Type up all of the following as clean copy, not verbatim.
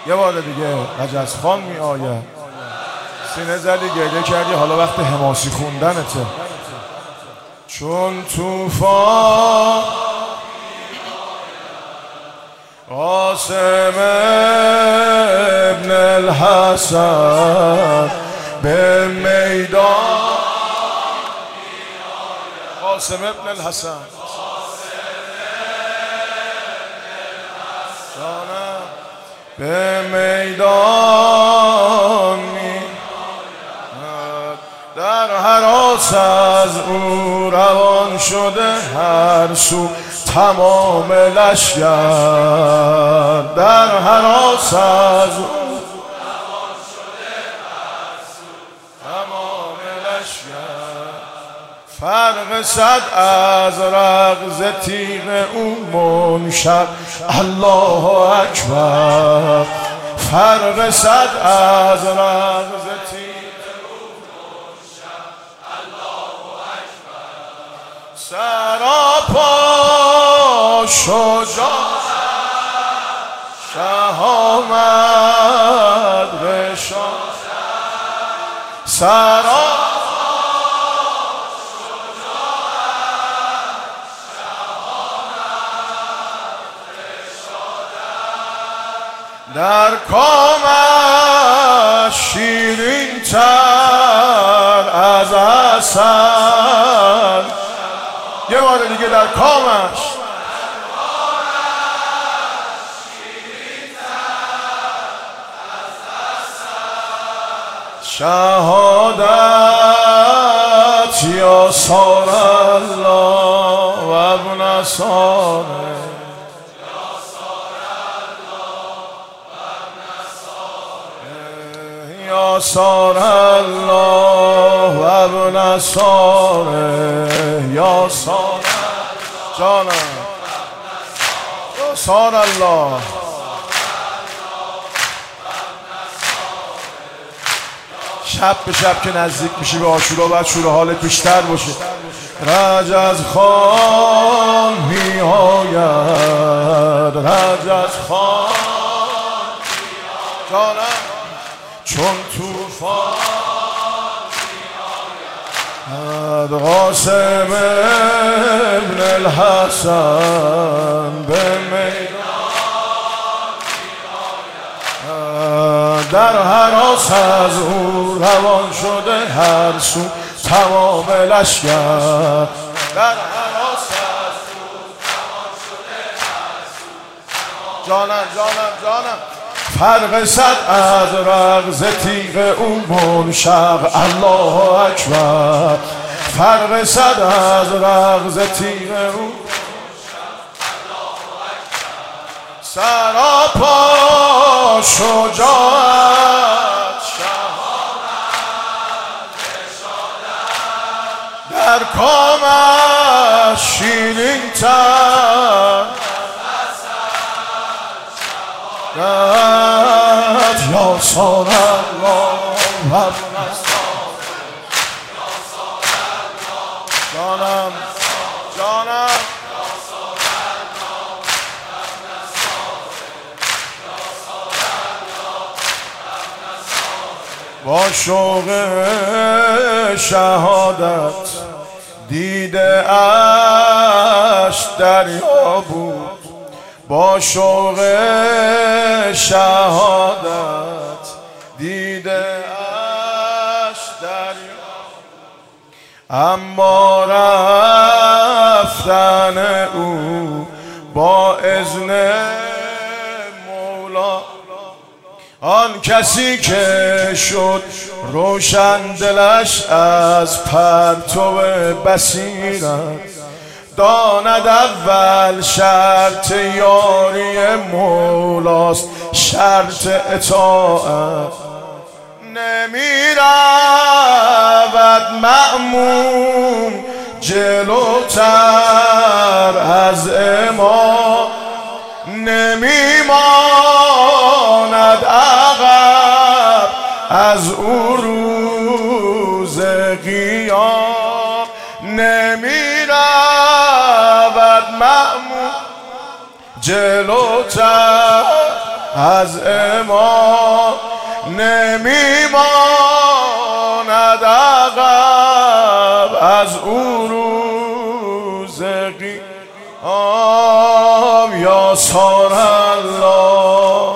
یه بار دیگه رجزخان می آید. سینه زدی گریه کردی، حالا وقت حماسی خوندنته. چون طوفان قاسم ابن الحسن به میدان، قاسم ابن الحسن به میدان می در هراس از او روان شده هر سو تمام لشگر. در هراس از او روان شده هر سو تمام لشگر. فرق صد از رغز تیغ او منشق الله اکبر. فرق صد از رغز تیغ او منشق الله اکبر. سراپا شجاعت شه آمد رشاد. سراپا در کامش شیرین تر از عسل. یه بار دیگه در کامش شیرین تر از عسل. شهادت یا سار الله و ابن ساره، یا سار الله و ابن ساره، یا سار جانم، یا سار الله. شب به شب که نزدیک میشی به عاشورا باید شور حالت بیشتر باشه. رجزخان می آید، رجزخان جانم. چون طوفان می آید قاسم ابن الحسن به میدان می آید. در هراس از او روان شده هر سو تمام لشگر. در هراس از او روان شده هر سو تمام. جانم جانم جانم. فرق صد از رغز تیغ او منشق الله اکبر. فرق صد از رغز تیغ او منشق الله اکبر. سراپا شجاعت شهامت رشادت. در کامش شیرین تر یا سار الله و ابن ساره، یا سار الله جانم جانم. یا سار الله و ابن ساره، یا سار الله و ابن ساره. با شوق شهادت دیده اش دریا بود. با شوق شهادت دیده اش دریا، اما رفتن او با اذن مولا. آن کسی که شد روشن دلش از پرتو بصیرت، داند اول شرط یاری مولاست شرط اطاعت. نمی رود مأموم جلوتر از امام، نمی ماند عقب از او روز قیام. نمی رود مأموم جلوتر از امام نمیماند عقب، از او روز قیام یا سار الله،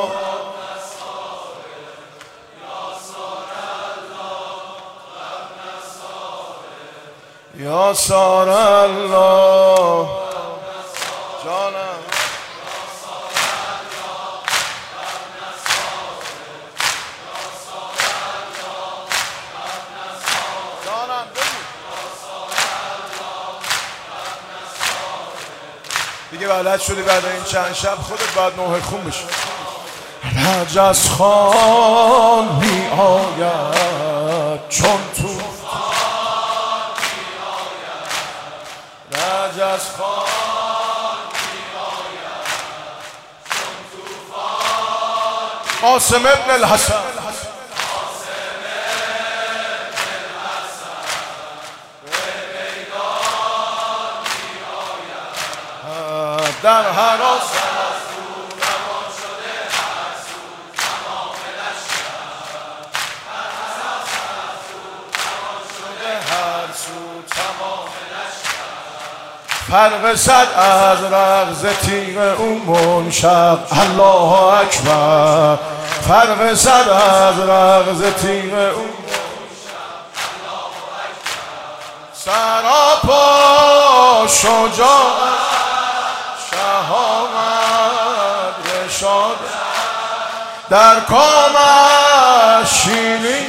یا سار الله جانم، دیگه بلد شدی بعد این چند شب خودت باید نوحه خون بشی. رجز خان می آید چون توفان می آید، رجز خان می آید چون توفان، قاسم ابن الحسن در هراس از او روان شده هر سو تمام لشکر، در هراس از او روان شده هر سو تمام لشکر، فرق صد از رغز تیغ او منشق، الله اکبر، فرق صد از رغز تیغ او منشق، الله اکبر، سراپا شجاع آمد رشاد، در کامش شیرین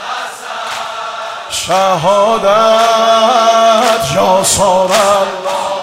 شهادت، یا سار الله.